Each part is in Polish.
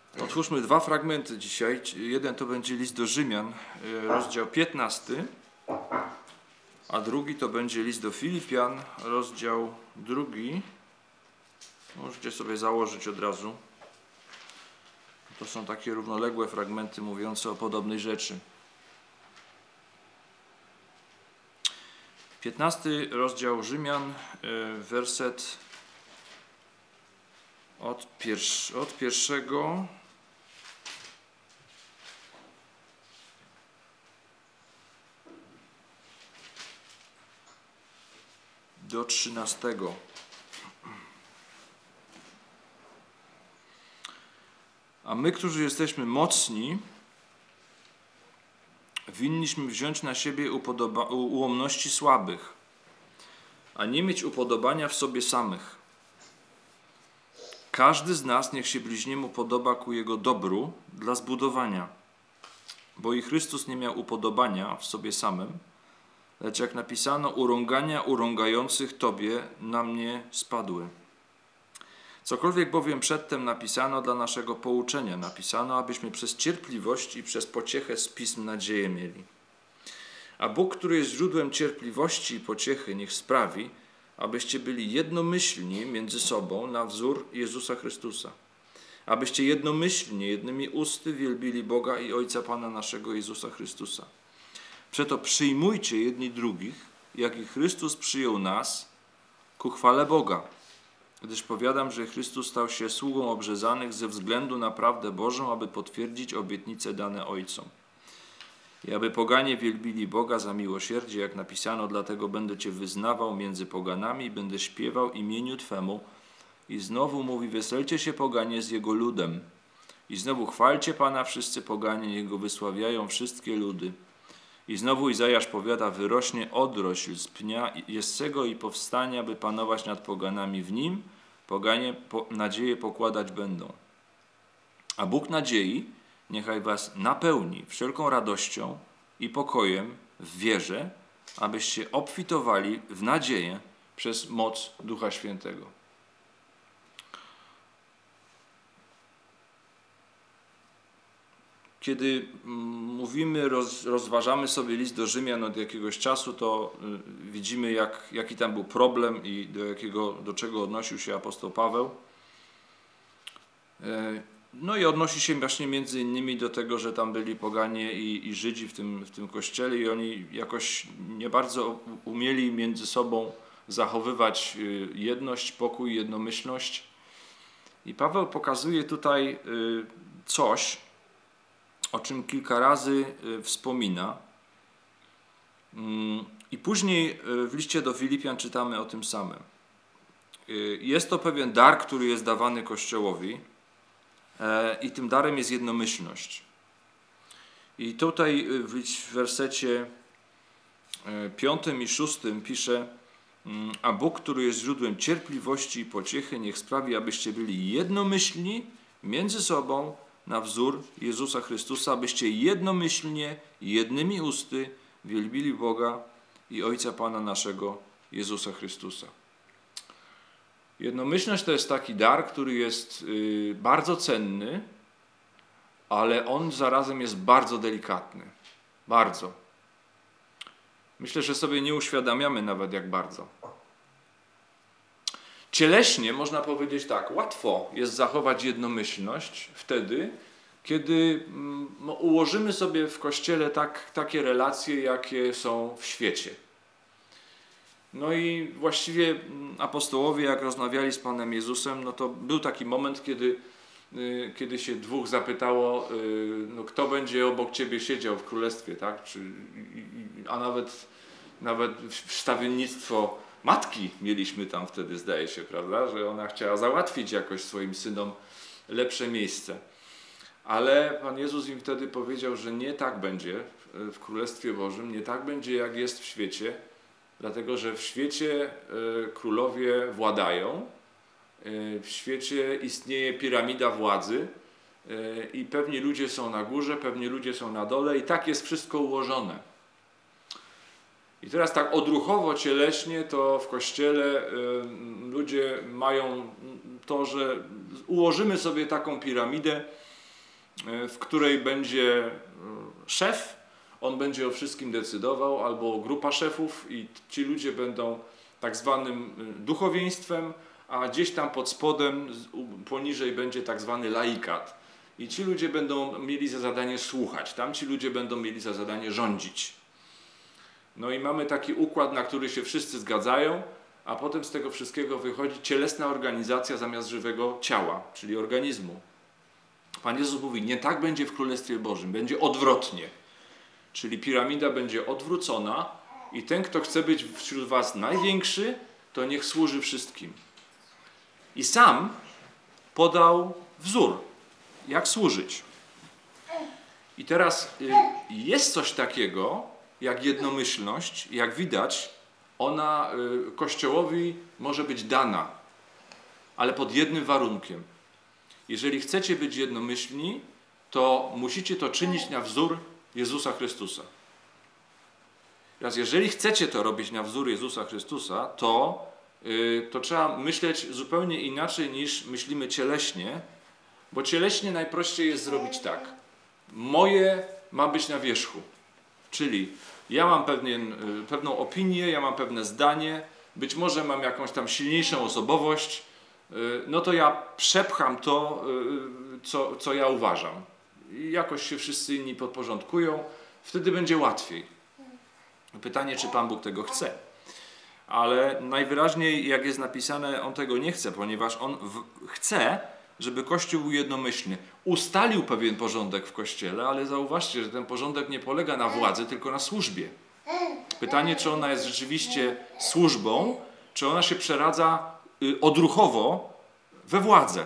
Otwórzmy dwa fragmenty dzisiaj. Jeden to będzie list do Rzymian, rozdział 15, a drugi to będzie list do Filipian, rozdział 2. Możecie sobie założyć od razu. To są takie równoległe fragmenty mówiące o podobnej rzeczy. 15 rozdział Rzymian, werset od pierwszego do 13. A my, którzy jesteśmy mocni, winniśmy wziąć na siebie ułomności słabych, a nie mieć upodobania w sobie samych. Każdy z nas niech się bliźniemu podoba ku jego dobru dla zbudowania. Bo i Chrystus nie miał upodobania w sobie samym, lecz jak napisano, urągania urągających Tobie na mnie spadły. Cokolwiek bowiem przedtem napisano dla naszego pouczenia, napisano, abyśmy przez cierpliwość i przez pociechę z Pism nadzieję mieli. A Bóg, który jest źródłem cierpliwości i pociechy, niech sprawi, abyście byli jednomyślni między sobą na wzór Jezusa Chrystusa. Abyście jednomyślnie, jednymi usty wielbili Boga i Ojca Pana naszego Jezusa Chrystusa. Przeto przyjmujcie jedni drugich, jak i Chrystus przyjął nas ku chwale Boga. Gdyż powiadam, że Chrystus stał się sługą obrzezanych ze względu na prawdę Bożą, aby potwierdzić obietnice dane Ojcom. I aby poganie wielbili Boga za miłosierdzie, jak napisano, dlatego będę Cię wyznawał między poganami i będę śpiewał imieniu Twemu. I znowu mówi, weselcie się poganie z Jego ludem. I znowu chwalcie Pana wszyscy poganie, Jego wysławiają wszystkie ludy. I znowu Izajasz powiada, wyrośnie odrośl z pnia Jessego i powstanie, aby panować nad poganami. W nim poganie nadzieję pokładać będą. A Bóg nadziei niechaj was napełni wszelką radością i pokojem w wierze, abyście obfitowali w nadzieję przez moc Ducha Świętego. Kiedy mówimy, rozważamy sobie list do Rzymian od jakiegoś czasu, to widzimy, jaki tam był problem i do czego odnosił się apostoł Paweł. No i odnosi się właśnie między innymi do tego, że tam byli poganie i Żydzi w tym kościele i oni jakoś nie bardzo umieli między sobą zachowywać jedność, pokój, jednomyślność. I Paweł pokazuje tutaj coś, o czym kilka razy wspomina. I później w liście do Filipian czytamy o tym samym. Jest to pewien dar, który jest dawany Kościołowi i tym darem jest jednomyślność. I tutaj w wersecie 5 i 6 pisze, a Bóg, który jest źródłem cierpliwości i pociechy, niech sprawi, abyście byli jednomyślni między sobą na wzór Jezusa Chrystusa, abyście jednomyślnie, jednymi usty wielbili Boga i Ojca Pana naszego Jezusa Chrystusa. Jednomyślność to jest taki dar, który jest bardzo cenny, ale on zarazem jest bardzo delikatny. Bardzo. Myślę, że sobie nie uświadamiamy nawet jak bardzo. Cieleśnie można powiedzieć tak, łatwo jest zachować jednomyślność wtedy, kiedy ułożymy sobie w Kościele takie relacje, jakie są w świecie. No i właściwie apostołowie, jak rozmawiali z Panem Jezusem, no to był taki moment, kiedy się dwóch zapytało, no kto będzie obok Ciebie siedział w królestwie, tak? A nawet wstawiennictwo matki mieliśmy tam wtedy, zdaje się, prawda? Że ona chciała załatwić jakoś swoim synom lepsze miejsce. Ale Pan Jezus im wtedy powiedział, że nie tak będzie w Królestwie Bożym, nie tak będzie jak jest w świecie, dlatego że w świecie królowie władają, w świecie istnieje piramida władzy i pewni ludzie są na górze, pewni ludzie są na dole i tak jest wszystko ułożone. I teraz tak odruchowo, cieleśnie to w Kościele ludzie mają to, że ułożymy sobie taką piramidę w której będzie szef, on będzie o wszystkim decydował, albo grupa szefów i ci ludzie będą tak zwanym duchowieństwem, a gdzieś tam pod spodem, poniżej będzie tak zwany laikat. I ci ludzie będą mieli za zadanie słuchać, tamci ludzie będą mieli za zadanie rządzić. No i mamy taki układ, na który się wszyscy zgadzają, a potem z tego wszystkiego wychodzi cielesna organizacja zamiast żywego ciała, czyli organizmu. Pan Jezus mówi, nie tak będzie w Królestwie Bożym, będzie odwrotnie. Czyli piramida będzie odwrócona i ten, kto chce być wśród was największy, to niech służy wszystkim. I sam podał wzór, jak służyć. I teraz jest coś takiego, jak jednomyślność, jak widać, ona Kościołowi może być dana, ale pod jednym warunkiem. Jeżeli chcecie być jednomyślni, to musicie to czynić na wzór Jezusa Chrystusa. Teraz jeżeli chcecie to robić na wzór Jezusa Chrystusa, to trzeba myśleć zupełnie inaczej niż myślimy cieleśnie, bo cieleśnie najprościej jest zrobić tak. Moje ma być na wierzchu. Czyli ja mam pewną opinię, ja mam pewne zdanie, być może mam jakąś tam silniejszą osobowość, no to ja przepcham to, co ja uważam. I jakoś się wszyscy inni podporządkują, wtedy będzie łatwiej. Pytanie, czy Pan Bóg tego chce. Ale najwyraźniej, jak jest napisane, On tego nie chce, ponieważ On chce, żeby Kościół był jednomyślny. Ustalił pewien porządek w Kościele, ale zauważcie, że ten porządek nie polega na władzy, tylko na służbie. Pytanie, czy ona jest rzeczywiście służbą, czy ona się przeradza odruchowo we władzę.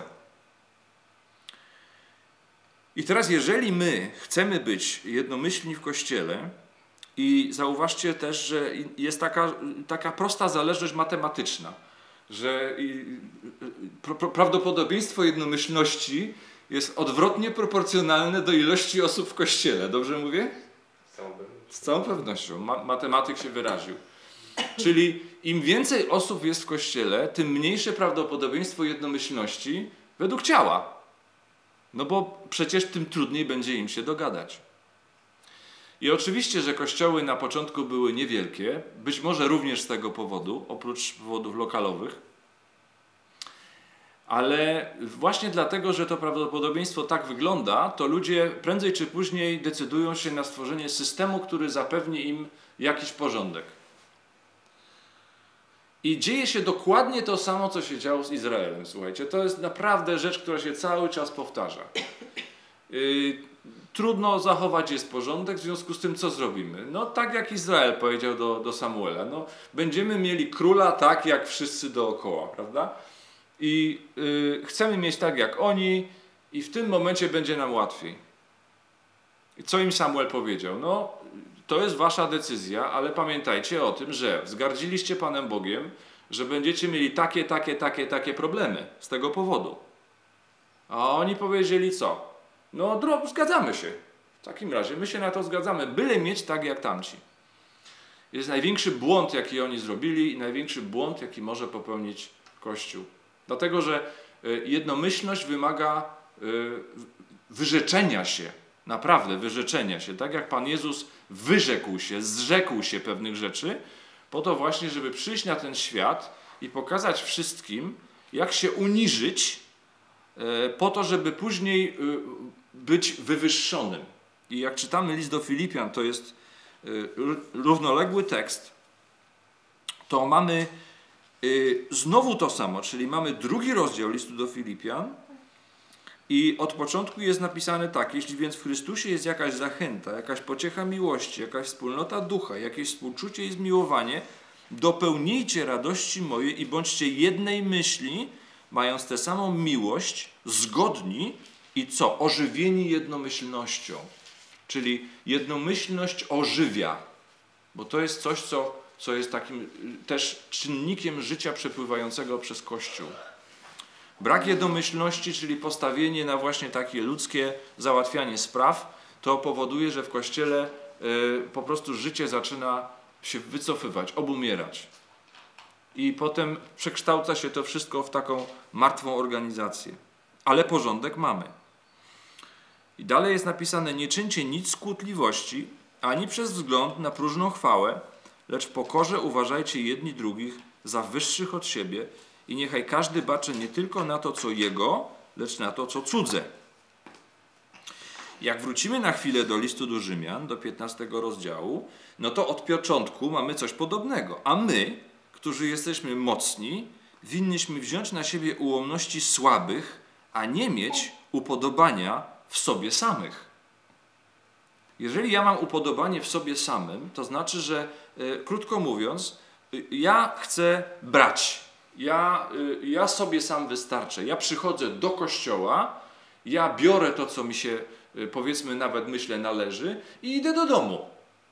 I teraz, jeżeli my chcemy być jednomyślni w Kościele, i zauważcie też, że jest taka prosta zależność matematyczna, że prawdopodobieństwo jednomyślności jest odwrotnie proporcjonalne do ilości osób w Kościele. Dobrze mówię? Z całą pewnością. Matematyk się wyraził. Czyli im więcej osób jest w Kościele, tym mniejsze prawdopodobieństwo jednomyślności według ciała. No bo przecież tym trudniej będzie im się dogadać. I oczywiście, że kościoły na początku były niewielkie, być może również z tego powodu, oprócz powodów lokalowych, ale właśnie dlatego, że to prawdopodobieństwo tak wygląda, to ludzie prędzej czy później decydują się na stworzenie systemu, który zapewni im jakiś porządek. I dzieje się dokładnie to samo, co się działo z Izraelem. Słuchajcie, to jest naprawdę rzecz, która się cały czas powtarza. Trudno zachować jest porządek, w związku z tym co zrobimy? No tak jak Izrael powiedział do Samuela, no, będziemy mieli króla tak jak wszyscy dookoła, prawda? I chcemy mieć tak jak oni i w tym momencie będzie nam łatwiej. I co im Samuel powiedział? No to jest wasza decyzja, ale pamiętajcie o tym, że wzgardziliście Panem Bogiem, że będziecie mieli takie problemy z tego powodu. A oni powiedzieli co? No, zgadzamy się. W takim razie my się na to zgadzamy, byle mieć tak jak tamci. Jest największy błąd, jaki oni zrobili i największy błąd, jaki może popełnić Kościół. Dlatego, że jednomyślność wymaga wyrzeczenia się, naprawdę wyrzeczenia się. Tak jak Pan Jezus wyrzekł się, zrzekł się pewnych rzeczy, po to właśnie, żeby przyjść na ten świat i pokazać wszystkim, jak się uniżyć, po to, żeby później być wywyższonym. I jak czytamy list do Filipian, to jest równoległy tekst, to mamy znowu to samo, czyli mamy 2 rozdział listu do Filipian i od początku jest napisane tak: jeśli więc w Chrystusie jest jakaś zachęta, jakaś pociecha miłości, jakaś wspólnota ducha, jakieś współczucie i zmiłowanie, dopełnijcie radości mojej i bądźcie jednej myśli, mając tę samą miłość, zgodni i co? Ożywieni jednomyślnością. Czyli jednomyślność ożywia, bo to jest coś, co jest takim też czynnikiem życia przepływającego przez Kościół. Brak jednomyślności, czyli postawienie na właśnie takie ludzkie załatwianie spraw, to powoduje, że w Kościele po prostu życie zaczyna się wycofywać, obumierać. I potem przekształca się to wszystko w taką martwą organizację. Ale porządek mamy. I dalej jest napisane: nie czyńcie nic z kłótliwości, ani przez wzgląd na próżną chwałę, lecz w pokorze uważajcie jedni drugich za wyższych od siebie i niechaj każdy baczy nie tylko na to, co jego, lecz na to, co cudze. Jak wrócimy na chwilę do listu do Rzymian, do 15 rozdziału, no to od początku mamy coś podobnego. A my, którzy jesteśmy mocni, winniśmy wziąć na siebie ułomności słabych, a nie mieć upodobania w sobie samych. Jeżeli ja mam upodobanie w sobie samym, to znaczy, że krótko mówiąc, ja chcę brać. Ja sobie sam wystarczę. Ja przychodzę do kościoła, ja biorę to, co mi się, powiedzmy, nawet myślę, należy i idę do domu.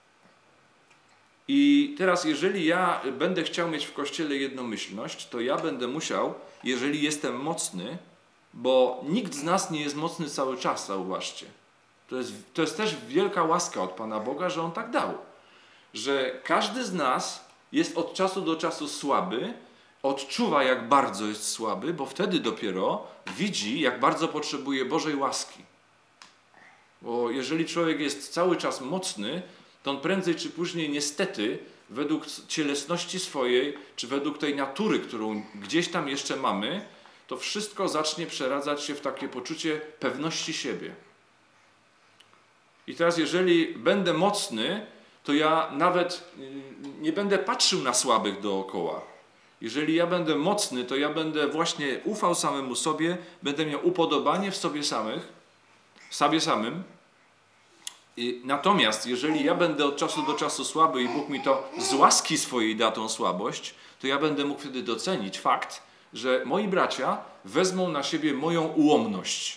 I teraz, jeżeli ja będę chciał mieć w kościele jednomyślność, to ja będę musiał, jeżeli jestem mocny, bo nikt z nas nie jest mocny cały czas, zauważcie. To jest też wielka łaska od Pana Boga, że On tak dał. Że każdy z nas jest od czasu do czasu słaby, odczuwa, jak bardzo jest słaby, bo wtedy dopiero widzi, jak bardzo potrzebuje Bożej łaski. Bo jeżeli człowiek jest cały czas mocny, to on prędzej czy później niestety według cielesności swojej, czy według tej natury, którą gdzieś tam jeszcze mamy, to wszystko zacznie przeradzać się w takie poczucie pewności siebie. I teraz jeżeli będę mocny, to ja nawet nie będę patrzył na słabych dookoła. Jeżeli ja będę mocny, to ja będę właśnie ufał samemu sobie, będę miał upodobanie w sobie samym. Natomiast jeżeli ja będę od czasu do czasu słaby i Bóg mi to z łaski swojej da tą słabość, to ja będę mógł wtedy docenić fakt, że moi bracia wezmą na siebie moją ułomność.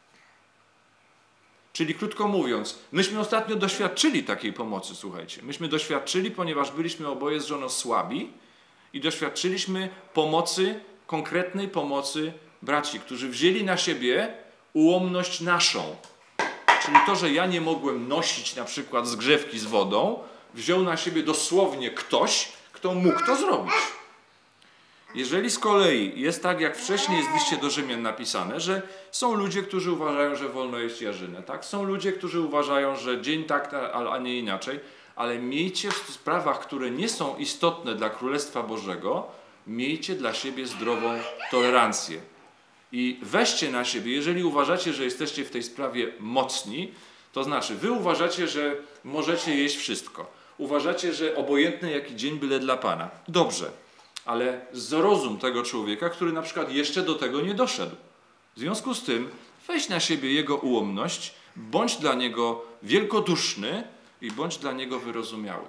Czyli krótko mówiąc, myśmy ostatnio doświadczyli takiej pomocy, słuchajcie. Myśmy doświadczyli, ponieważ byliśmy oboje z żoną słabi i doświadczyliśmy pomocy, konkretnej pomocy braci, którzy wzięli na siebie ułomność naszą. Czyli to, że ja nie mogłem nosić na przykład zgrzewki z wodą, wziął na siebie dosłownie ktoś, kto mógł to zrobić. Jeżeli z kolei jest tak, jak wcześniej jest w liście do Rzymian napisane, że są ludzie, którzy uważają, że wolno jeść jarzynę, tak? Są ludzie, którzy uważają, że dzień tak, a nie inaczej, ale miejcie w sprawach, które nie są istotne dla Królestwa Bożego, miejcie dla siebie zdrową tolerancję. I weźcie na siebie, jeżeli uważacie, że jesteście w tej sprawie mocni, to znaczy wy uważacie, że możecie jeść wszystko. Uważacie, że obojętny jaki dzień byle dla Pana. Dobrze, ale zrozum tego człowieka, który na przykład jeszcze do tego nie doszedł. W związku z tym weź na siebie jego ułomność, bądź dla niego wielkoduszny i bądź dla niego wyrozumiały.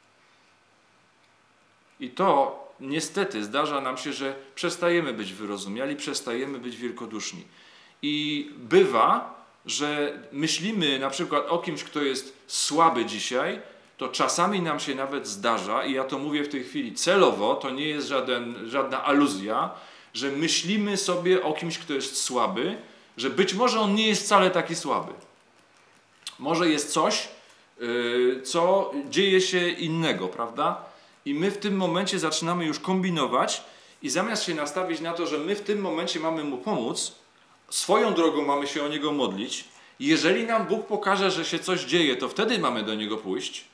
I to niestety zdarza nam się, że przestajemy być wyrozumiali, przestajemy być wielkoduszni. I bywa, że myślimy na przykład o kimś, kto jest słaby dzisiaj, to czasami nam się nawet zdarza, i ja to mówię w tej chwili celowo, to nie jest żadna aluzja, że myślimy sobie o kimś, kto jest słaby, że być może on nie jest wcale taki słaby. Może jest coś, co dzieje się innego, prawda? I my w tym momencie zaczynamy już kombinować i zamiast się nastawić na to, że my w tym momencie mamy mu pomóc, swoją drogą mamy się o niego modlić. Jeżeli nam Bóg pokaże, że się coś dzieje, to wtedy mamy do niego pójść.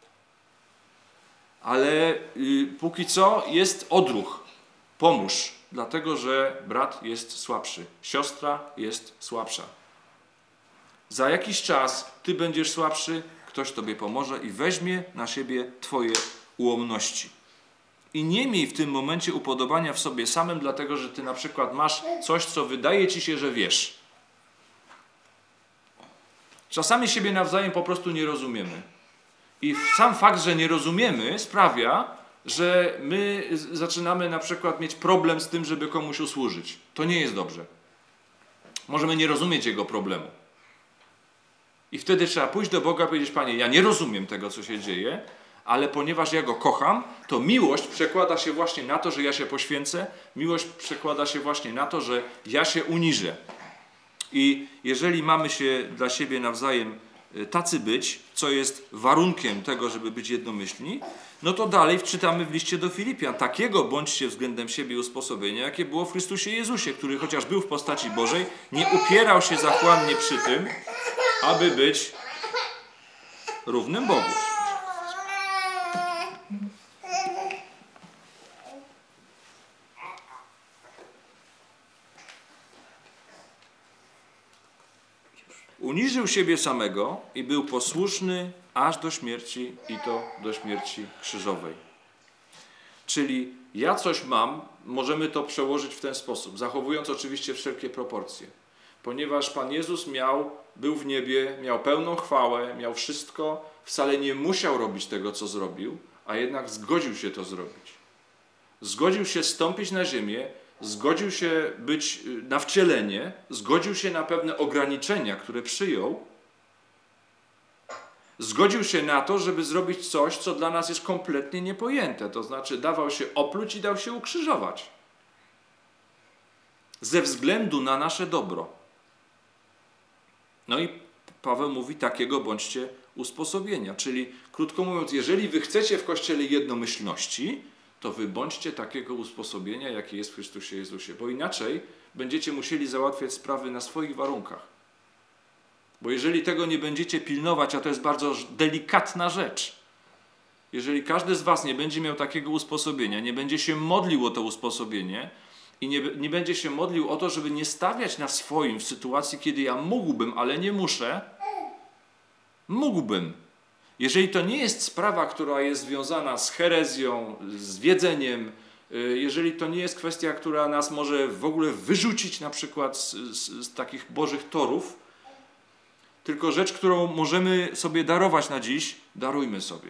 Ale póki co jest odruch. Pomóż, dlatego że brat jest słabszy, siostra jest słabsza. Za jakiś czas ty będziesz słabszy, ktoś tobie pomoże i weźmie na siebie twoje ułomności. I nie miej w tym momencie upodobania w sobie samym, dlatego że ty na przykład masz coś, co wydaje ci się, że wiesz. Czasami siebie nawzajem po prostu nie rozumiemy. I sam fakt, że nie rozumiemy, sprawia, że my zaczynamy na przykład mieć problem z tym, żeby komuś usłużyć. To nie jest dobrze. Możemy nie rozumieć jego problemu. I wtedy trzeba pójść do Boga i powiedzieć: Panie, ja nie rozumiem tego, co się dzieje, ale ponieważ ja Go kocham, to miłość przekłada się właśnie na to, że ja się poświęcę. Miłość przekłada się właśnie na to, że ja się uniżę. I jeżeli mamy się dla siebie nawzajem tacy być, co jest warunkiem tego, żeby być jednomyślni, no to dalej wczytamy w liście do Filipian: takiego bądźcie względem siebie usposobienia, jakie było w Chrystusie Jezusie, który chociaż był w postaci Bożej, nie upierał się zachłannie przy tym, aby być równym Bogu. Uniżył siebie samego i był posłuszny aż do śmierci, i to do śmierci krzyżowej. Czyli ja coś mam, możemy to przełożyć w ten sposób, zachowując oczywiście wszelkie proporcje. Ponieważ Pan Jezus był w niebie, miał pełną chwałę, miał wszystko, wcale nie musiał robić tego, co zrobił, a jednak zgodził się to zrobić. Zgodził się stąpić na ziemię, zgodził się być na wcielenie, zgodził się na pewne ograniczenia, które przyjął. Zgodził się na to, żeby zrobić coś, co dla nas jest kompletnie niepojęte. To znaczy dawał się opluć i dał się ukrzyżować. Ze względu na nasze dobro. No i Paweł mówi, takiego bądźcie usposobienia. Czyli krótko mówiąc, jeżeli wy chcecie w Kościele jednomyślności, to wy bądźcie takiego usposobienia, jakie jest w Chrystusie Jezusie. Bo inaczej będziecie musieli załatwiać sprawy na swoich warunkach. Bo jeżeli tego nie będziecie pilnować, a to jest bardzo delikatna rzecz, jeżeli każdy z was nie będzie miał takiego usposobienia, nie będzie się modlił o to usposobienie i nie będzie się modlił o to, żeby nie stawiać na swoim w sytuacji, kiedy ja mógłbym, ale nie muszę, mógłbym. Jeżeli to nie jest sprawa, która jest związana z herezją, z wiedzeniem, jeżeli to nie jest kwestia, która nas może w ogóle wyrzucić na przykład z takich bożych torów, tylko rzecz, którą możemy sobie darować na dziś, darujmy sobie.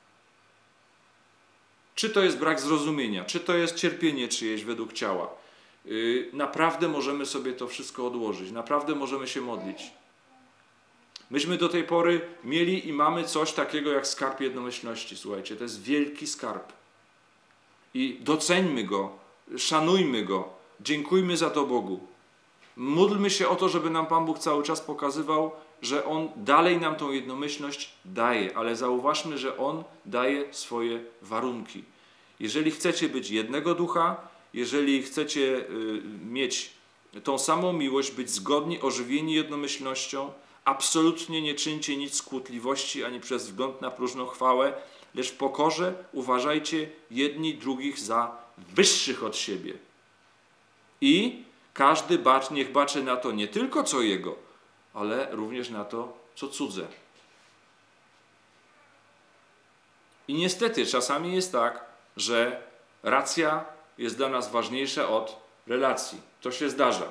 Czy to jest brak zrozumienia, czy to jest cierpienie czyjeś według ciała. Naprawdę możemy sobie to wszystko odłożyć, naprawdę możemy się modlić. Myśmy do tej pory mieli i mamy coś takiego jak skarb jednomyślności, słuchajcie, to jest wielki skarb. I doceńmy go, szanujmy go, dziękujmy za to Bogu. Módlmy się o to, żeby nam Pan Bóg cały czas pokazywał, że On dalej nam tą jednomyślność daje, ale zauważmy, że On daje swoje warunki. Jeżeli chcecie być jednego ducha, jeżeli chcecie mieć tą samą miłość, być zgodni, ożywieni jednomyślnością, absolutnie nie czyńcie nic z kłótliwości ani przez wzgląd na próżną chwałę, lecz w pokorze uważajcie jedni drugich za wyższych od siebie. I każdy niech baczy na to nie tylko co jego, ale również na to, co cudze. I niestety czasami jest tak, że racja jest dla nas ważniejsza od relacji. To się zdarza.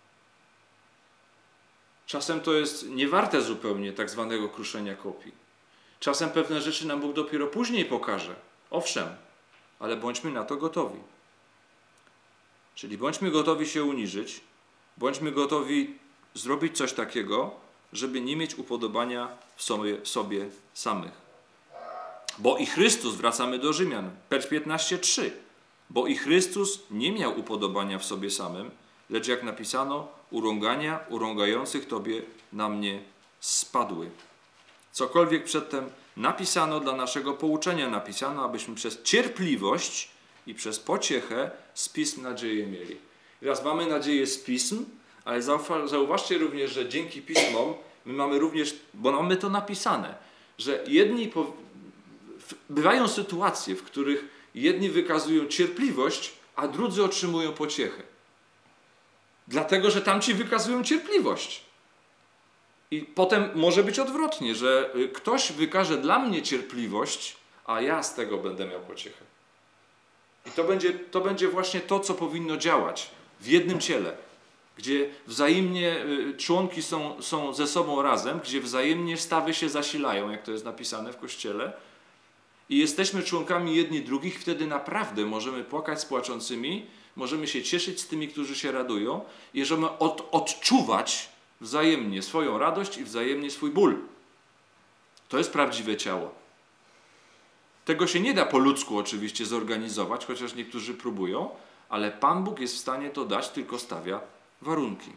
Czasem to jest niewarte zupełnie tak zwanego kruszenia kopii. Czasem pewne rzeczy nam Bóg dopiero później pokaże. Owszem, ale bądźmy na to gotowi. Czyli bądźmy gotowi się uniżyć, bądźmy gotowi zrobić coś takiego, żeby nie mieć upodobania w sobie samych. Bo i Chrystus, wracamy do Rzymian, 15:3, bo i Chrystus nie miał upodobania w sobie samym, lecz jak napisano, urągania urągających Tobie na mnie spadły. Cokolwiek przedtem napisano dla naszego pouczenia, napisano, abyśmy przez cierpliwość i przez pociechę z Pism nadzieję mieli. Teraz mamy nadzieję z Pism, ale zauważcie również, że dzięki Pismom my mamy również, bo mamy to napisane, że bywają sytuacje, w których jedni wykazują cierpliwość, a drudzy otrzymują pociechę. Dlatego, że tamci wykazują cierpliwość. I potem może być odwrotnie, że ktoś wykaże dla mnie cierpliwość, a ja z tego będę miał pociechę. I to będzie właśnie to, co powinno działać w jednym ciele, gdzie wzajemnie członki są ze sobą razem, gdzie wzajemnie stawy się zasilają, jak to jest napisane w Kościele, i jesteśmy członkami jedni drugich, wtedy naprawdę możemy płakać z płaczącymi, możemy się cieszyć z tymi, którzy się radują i możemy odczuwać wzajemnie swoją radość i wzajemnie swój ból. To jest prawdziwe ciało. Tego się nie da po ludzku oczywiście zorganizować, chociaż niektórzy próbują, ale Pan Bóg jest w stanie to dać, tylko stawia warunki.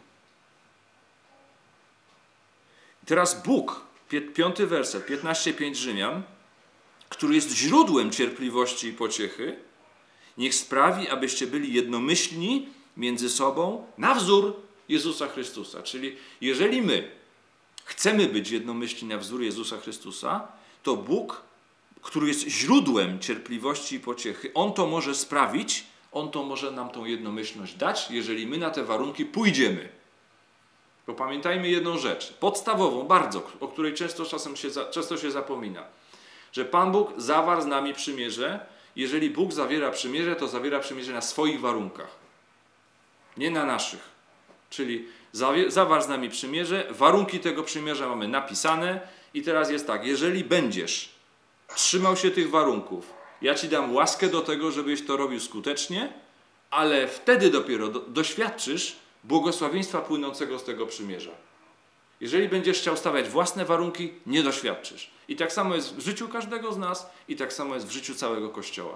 Teraz Bóg, 5 werset, 15:5 Rzymian, który jest źródłem cierpliwości i pociechy, niech sprawi, abyście byli jednomyślni między sobą na wzór Jezusa Chrystusa. Czyli jeżeli my chcemy być jednomyślni na wzór Jezusa Chrystusa, to Bóg, który jest źródłem cierpliwości i pociechy, On to może sprawić, On to może nam tą jednomyślność dać, jeżeli my na te warunki pójdziemy. Bo pamiętajmy jedną rzecz, podstawową bardzo, o której często się zapomina, że Pan Bóg zawarł z nami przymierze. Jeżeli Bóg zawiera przymierze, to zawiera przymierze na swoich warunkach, nie na naszych. Czyli zawarł z nami przymierze, warunki tego przymierza mamy napisane i teraz jest tak, jeżeli będziesz trzymał się tych warunków, ja Ci dam łaskę do tego, żebyś to robił skutecznie, ale wtedy dopiero doświadczysz błogosławieństwa płynącego z tego przymierza. Jeżeli będziesz chciał stawiać własne warunki, nie doświadczysz. I tak samo jest w życiu każdego z nas i tak samo jest w życiu całego Kościoła.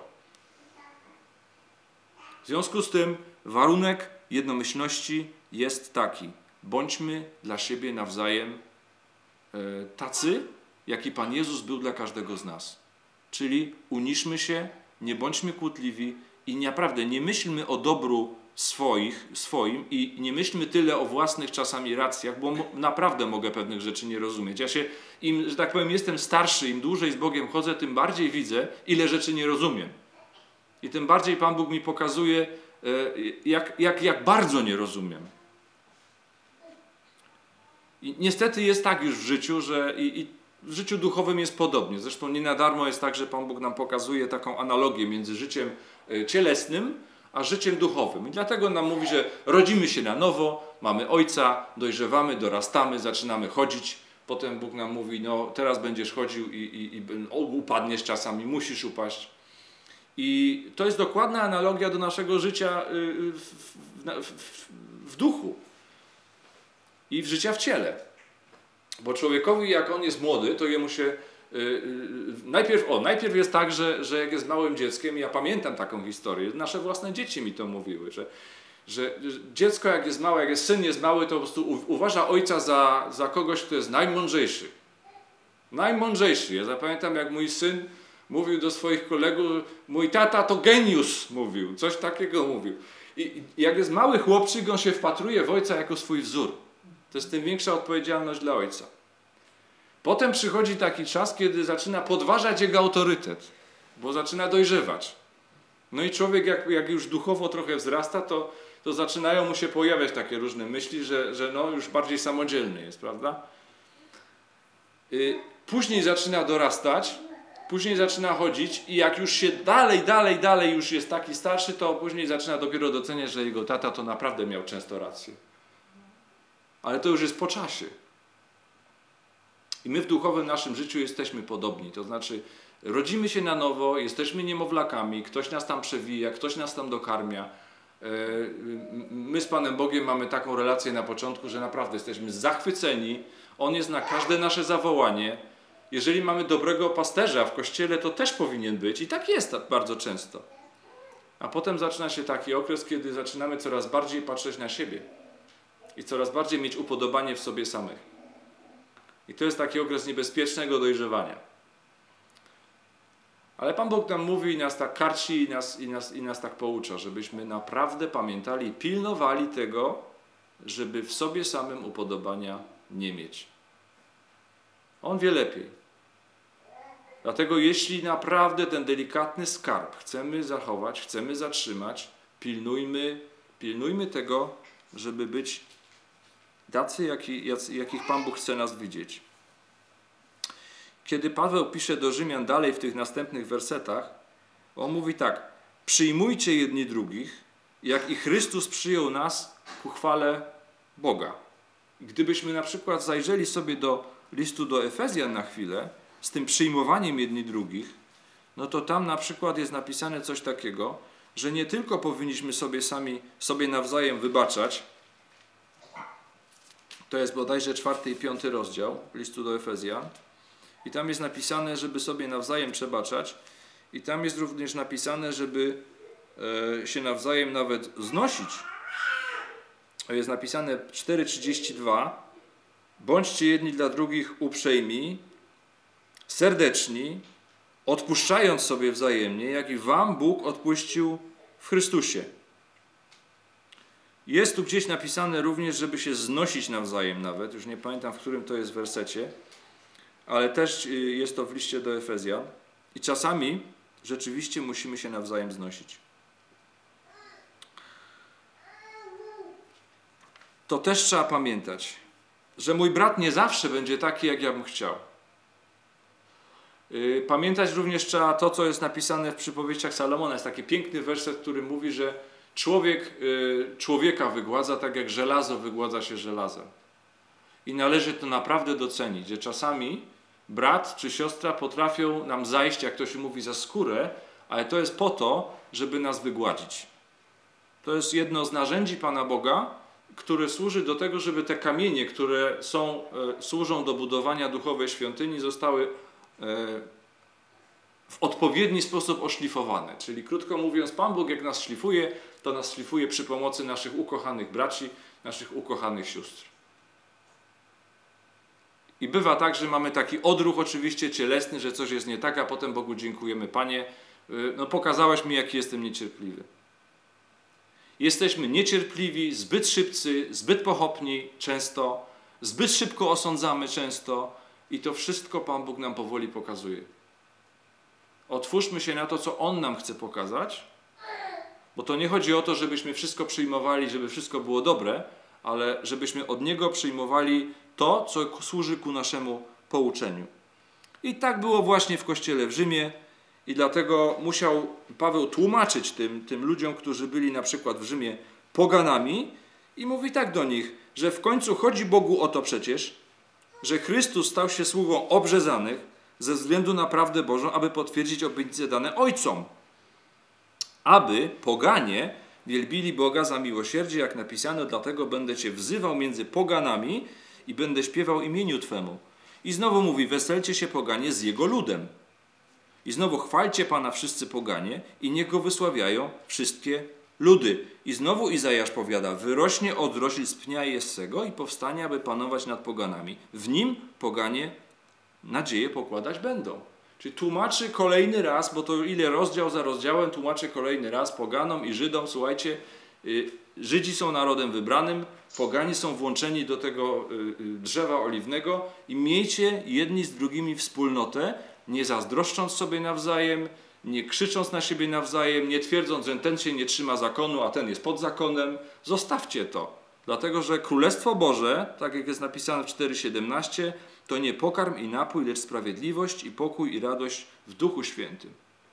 W związku z tym warunek jednomyślności jest taki. Bądźmy dla siebie nawzajem tacy, jaki Pan Jezus był dla każdego z nas. Czyli się, nie bądźmy kłótliwi i naprawdę nie myślmy o dobru swoim i nie myślmy tyle o własnych czasami racjach, bo naprawdę mogę pewnych rzeczy nie rozumieć. Ja się, że tak powiem, jestem starszy, im dłużej z Bogiem chodzę, tym bardziej widzę, ile rzeczy nie rozumiem. I tym bardziej Pan Bóg mi pokazuje, jak bardzo nie rozumiem. I niestety jest tak już w życiu, że i w życiu duchowym jest podobnie. Zresztą nie na darmo jest tak, że Pan Bóg nam pokazuje taką analogię między życiem cielesnym a życiem duchowym. I dlatego nam mówi, że rodzimy się na nowo, mamy Ojca, dojrzewamy, dorastamy, zaczynamy chodzić. Potem Bóg nam mówi, no teraz będziesz chodził i upadniesz czasami, musisz upaść. I to jest dokładna analogia do naszego życia w duchu i w życia w ciele. Bo człowiekowi, jak on jest młody, to jemu się najpierw jest tak, że jak jest małym dzieckiem, ja pamiętam taką historię, nasze własne dzieci mi to mówiły, że dziecko jak jest małe, jak syn jest mały, to po prostu uważa ojca za kogoś, kto jest najmądrzejszy. Najmądrzejszy. Ja zapamiętam, jak mój syn mówił do swoich kolegów, mój tata to geniusz, mówił, coś takiego mówił. I jak jest mały chłopczyk, on się wpatruje w ojca jako swój wzór. To jest tym większa odpowiedzialność dla ojca. Potem przychodzi taki czas, kiedy zaczyna podważać jego autorytet, bo zaczyna dojrzewać. No i człowiek, jak już duchowo trochę wzrasta, to zaczynają mu się pojawiać takie różne myśli, że no już bardziej samodzielny jest, prawda? Później zaczyna dorastać, później zaczyna chodzić i jak już się dalej już jest taki starszy, to później zaczyna dopiero doceniać, że jego tata to naprawdę miał często rację. Ale to już jest po czasie. I my w duchowym naszym życiu jesteśmy podobni. To znaczy rodzimy się na nowo, jesteśmy niemowlakami, ktoś nas tam przewija, ktoś nas tam dokarmia. My z Panem Bogiem mamy taką relację na początku, że naprawdę jesteśmy zachwyceni. On jest na każde nasze zawołanie. Jeżeli mamy dobrego pasterza w kościele, to też powinien być. I tak jest bardzo często. A potem zaczyna się taki okres, kiedy zaczynamy coraz bardziej patrzeć na siebie. I coraz bardziej mieć upodobanie w sobie samych. I to jest taki okres niebezpiecznego dojrzewania. Ale Pan Bóg nam mówi i nas tak karci i nas tak poucza, żebyśmy naprawdę pamiętali i pilnowali tego, żeby w sobie samym upodobania nie mieć. On wie lepiej. Dlatego jeśli naprawdę ten delikatny skarb chcemy zachować, chcemy zatrzymać, pilnujmy tego, żeby być tacy, jakich Pan Bóg chce nas widzieć. Kiedy Paweł pisze do Rzymian dalej w tych następnych wersetach, on mówi tak: przyjmujcie jedni drugich, jak i Chrystus przyjął nas ku chwale Boga. I gdybyśmy na przykład zajrzeli sobie do listu do Efezjan na chwilę, z tym przyjmowaniem jedni drugich, no to tam na przykład jest napisane coś takiego, że nie tylko powinniśmy sobie nawzajem wybaczać. To jest bodajże 4 i 5 rozdział listu do Efezjan. I tam jest napisane, żeby sobie nawzajem przebaczać. I tam jest również napisane, żeby się nawzajem nawet znosić. Jest napisane 4:32. Bądźcie jedni dla drugich uprzejmi, serdeczni, odpuszczając sobie wzajemnie, jak i wam Bóg odpuścił w Chrystusie. Jest tu gdzieś napisane również, żeby się znosić nawzajem nawet. Już nie pamiętam, w którym to jest wersecie, ale też jest to w liście do Efezjan. I czasami rzeczywiście musimy się nawzajem znosić. To też trzeba pamiętać, że mój brat nie zawsze będzie taki, jak ja bym chciał. Pamiętać również trzeba to, co jest napisane w przypowieściach Salomona. Jest taki piękny werset, który mówi, że człowiek człowieka wygładza tak, jak żelazo wygładza się żelazem. I należy to naprawdę docenić, że czasami brat czy siostra potrafią nam zajść, jak to się mówi, za skórę, ale to jest po to, żeby nas wygładzić. To jest jedno z narzędzi Pana Boga, które służy do tego, żeby te kamienie, które służą do budowania duchowej świątyni, zostały w odpowiedni sposób oszlifowane. Czyli krótko mówiąc, Pan Bóg jak nas szlifuje, to nas szlifuje przy pomocy naszych ukochanych braci, naszych ukochanych sióstr. I bywa tak, że mamy taki odruch oczywiście cielesny, że coś jest nie tak, a potem Bogu dziękujemy: Panie, pokazałeś mi, jaki jestem niecierpliwy. Jesteśmy niecierpliwi, zbyt szybcy, zbyt pochopni często, zbyt szybko osądzamy często i to wszystko Pan Bóg nam powoli pokazuje. Otwórzmy się na to, co On nam chce pokazać, bo to nie chodzi o to, żebyśmy wszystko przyjmowali, żeby wszystko było dobre, ale żebyśmy od Niego przyjmowali to, co służy ku naszemu pouczeniu. I tak było właśnie w Kościele w Rzymie i dlatego musiał Paweł tłumaczyć tym ludziom, którzy byli na przykład w Rzymie poganami i mówi tak do nich, że w końcu chodzi Bogu o to przecież, że Chrystus stał się sługą obrzezanych ze względu na prawdę Bożą, aby potwierdzić obietnice dane ojcom, aby poganie wielbili Boga za miłosierdzie, jak napisano, dlatego będę Cię wzywał między poganami i będę śpiewał imieniu Twemu. I znowu mówi: weselcie się poganie z Jego ludem. I znowu chwalcie Pana wszyscy poganie i niech Go wysławiają wszystkie ludy. I znowu Izajasz powiada: wyrośnie odrośl z pnia Jessego i powstanie, aby panować nad poganami. W nim poganie nadzieję pokładać będą. Czyli tłumaczy kolejny raz, bo to ile rozdział za rozdziałem, tłumaczy kolejny raz poganom i Żydom: słuchajcie, Żydzi są narodem wybranym, pogani są włączeni do tego drzewa oliwnego i miejcie jedni z drugimi wspólnotę, nie zazdroszcząc sobie nawzajem, nie krzycząc na siebie nawzajem, nie twierdząc, że ten się nie trzyma zakonu, a ten jest pod zakonem. Zostawcie to. Dlatego, że Królestwo Boże, tak jak jest napisane w 4:17, to nie pokarm i napój, lecz sprawiedliwość i pokój i radość w Duchu Świętym.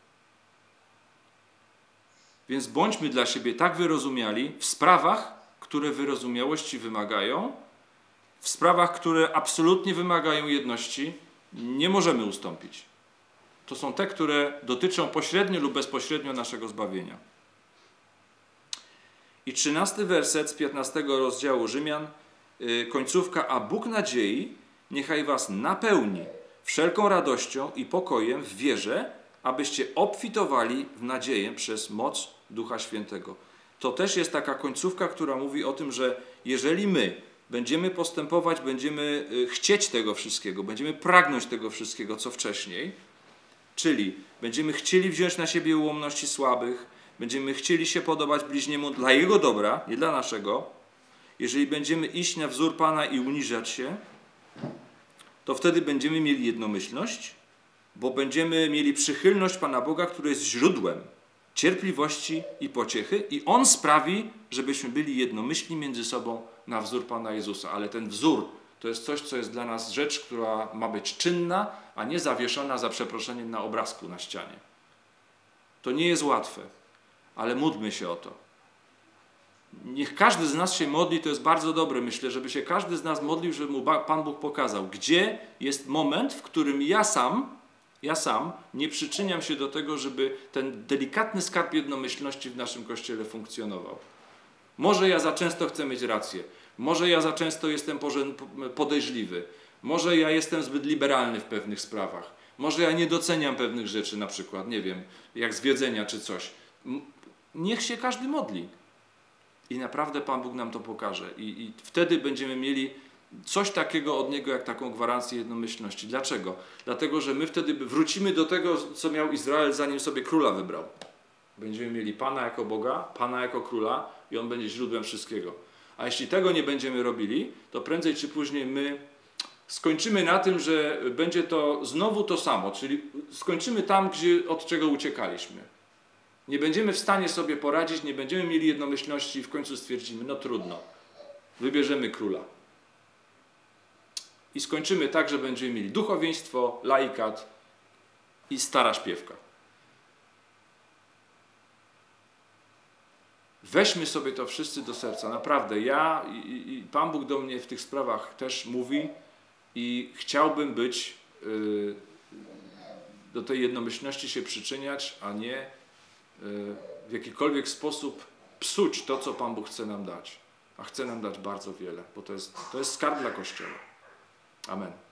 Więc bądźmy dla siebie tak wyrozumiali w sprawach, które wyrozumiałości wymagają, w sprawach, które absolutnie wymagają jedności, nie możemy ustąpić. To są te, które dotyczą pośrednio lub bezpośrednio naszego zbawienia. I 13 werset z 15 rozdziału Rzymian, końcówka: a Bóg nadziei niechaj was napełni wszelką radością i pokojem w wierze, abyście obfitowali w nadzieję przez moc Ducha Świętego. To też jest taka końcówka, która mówi o tym, że jeżeli my będziemy postępować, będziemy chcieć tego wszystkiego, będziemy pragnąć tego wszystkiego, co wcześniej, czyli będziemy chcieli wziąć na siebie ułomności słabych, będziemy chcieli się podobać bliźniemu dla Jego dobra, nie dla naszego, jeżeli będziemy iść na wzór Pana i uniżać się, to wtedy będziemy mieli jednomyślność, bo będziemy mieli przychylność Pana Boga, który jest źródłem cierpliwości i pociechy i On sprawi, żebyśmy byli jednomyślni między sobą na wzór Pana Jezusa. Ale ten wzór to jest coś, co jest dla nas rzecz, która ma być czynna, a nie zawieszona, za przeproszeniem, na obrazku na ścianie. To nie jest łatwe, ale módlmy się o to. Niech każdy z nas się modli, to jest bardzo dobre, myślę, żeby się każdy z nas modlił, żeby mu Pan Bóg pokazał, gdzie jest moment, w którym ja sam nie przyczyniam się do tego, żeby ten delikatny skarb jednomyślności w naszym Kościele funkcjonował. Może ja za często chcę mieć rację, może ja za często jestem podejrzliwy, może ja jestem zbyt liberalny w pewnych sprawach, może ja nie doceniam pewnych rzeczy, na przykład, nie wiem, jak zwiedzenia czy coś. Niech się każdy modli. I naprawdę Pan Bóg nam to pokaże. I wtedy będziemy mieli coś takiego od Niego, jak taką gwarancję jednomyślności. Dlaczego? Dlatego, że my wtedy wrócimy do tego, co miał Izrael, zanim sobie króla wybrał. Będziemy mieli Pana jako Boga, Pana jako króla i On będzie źródłem wszystkiego. A jeśli tego nie będziemy robili, to prędzej czy później my skończymy na tym, że będzie to znowu to samo, czyli skończymy tam, od czego uciekaliśmy. Nie będziemy w stanie sobie poradzić, nie będziemy mieli jednomyślności i w końcu stwierdzimy, no trudno, wybierzemy króla. I skończymy tak, że będziemy mieli duchowieństwo, laikat i stara śpiewka. Weźmy sobie to wszyscy do serca. Naprawdę, ja i Pan Bóg do mnie w tych sprawach też mówi i chciałbym być, do tej jednomyślności się przyczyniać, a nie w jakikolwiek sposób psuć to, co Pan Bóg chce nam dać. A chce nam dać bardzo wiele, bo to jest skarb dla Kościoła. Amen.